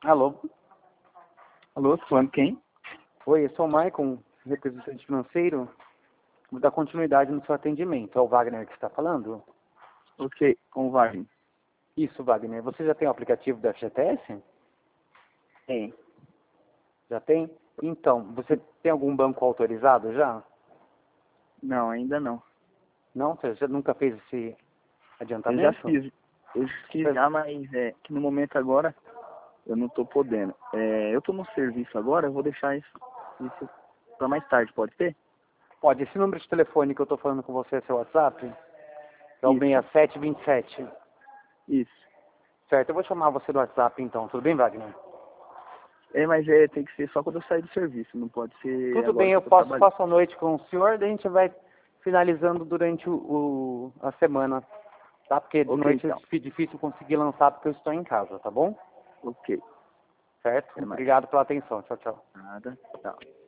Alô? Alô, tô falando quem? Oi, eu sou o Maicon, representante financeiro. Vou dar continuidade no seu atendimento. É o Wagner que está falando? Ok, com o Wagner. Isso, Wagner. Você já tem o aplicativo da FGTS? Tem. Já tem? Então, você tem algum banco autorizado já? Não, ainda não. Não? Você já nunca fez esse Eu já adiantamento? fiz. Eu fiz já, mas que no momento agora eu não tô podendo. Eu tô no serviço agora, eu vou deixar isso pra mais tarde, pode ser? Pode. Esse número de telefone que eu estou falando com você é seu WhatsApp? É o Isso. 6727. Isso. Certo, eu vou chamar você do WhatsApp então. Tudo bem, Wagner? Mas tem que ser só quando eu sair do serviço, não pode ser Tudo agora bem, que eu eu tô trabalhando. passo a noite com o senhor, daí a gente vai finalizando durante a semana, tá? Porque de Ok, noite então. é difícil conseguir lançar porque eu estou em casa, tá bom? Ok. Certo? Até mais. Obrigado pela atenção. Tchau, tchau. Nada. Tchau.